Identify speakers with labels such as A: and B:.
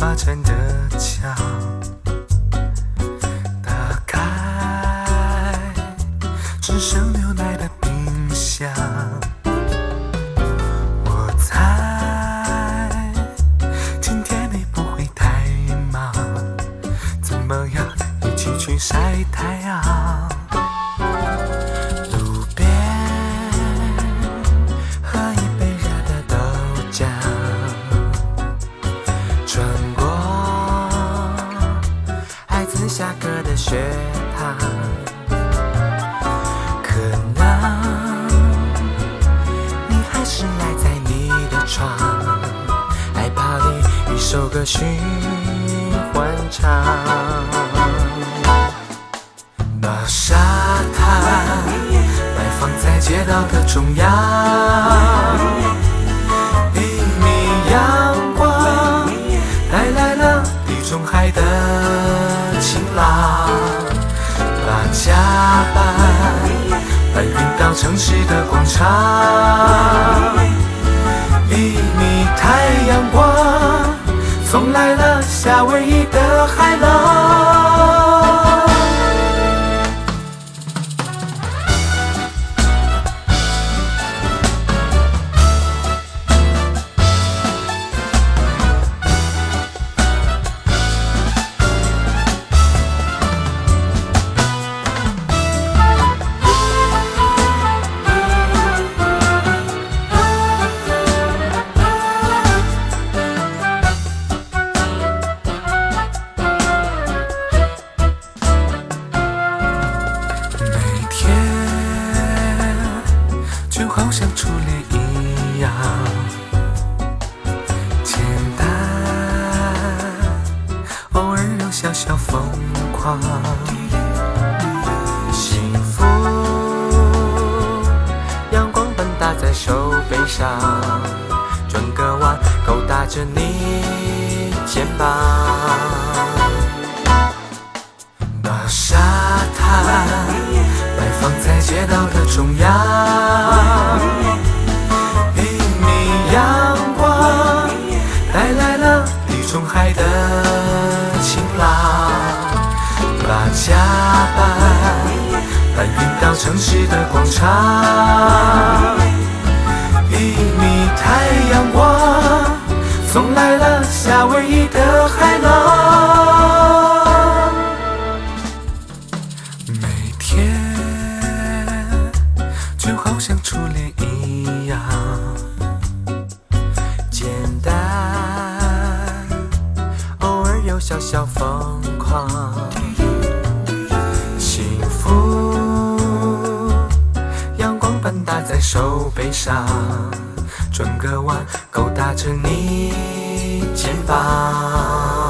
A: 发展的桥，打开只剩牛奶的冰箱。我猜今天你不会太忙，怎么样一起去晒太阳？路边喝一杯热的豆浆，穿过孩子下课的学堂，可能你还是赖在你的床，害怕你一首歌循环唱。那沙滩摆放在街道的中央，一米阳光带来了地中海的晴朗，把加班搬运到城市的广场，一米太阳光送来了夏威夷的海浪。就好像初恋一样简单，偶尔有小小疯狂，幸福阳光奔打在手背上，转个弯勾搭着你肩膀。那沙滩摆放在街道的中央，一米阳光带来了地中海的晴朗，把加班搬运到城市的广场，一米太阳光送来了夏威夷的海浪。每天就好像初恋一样简单，偶尔有小小疯狂，幸福阳光奔打在手背上，转个弯勾搭着你肩膀。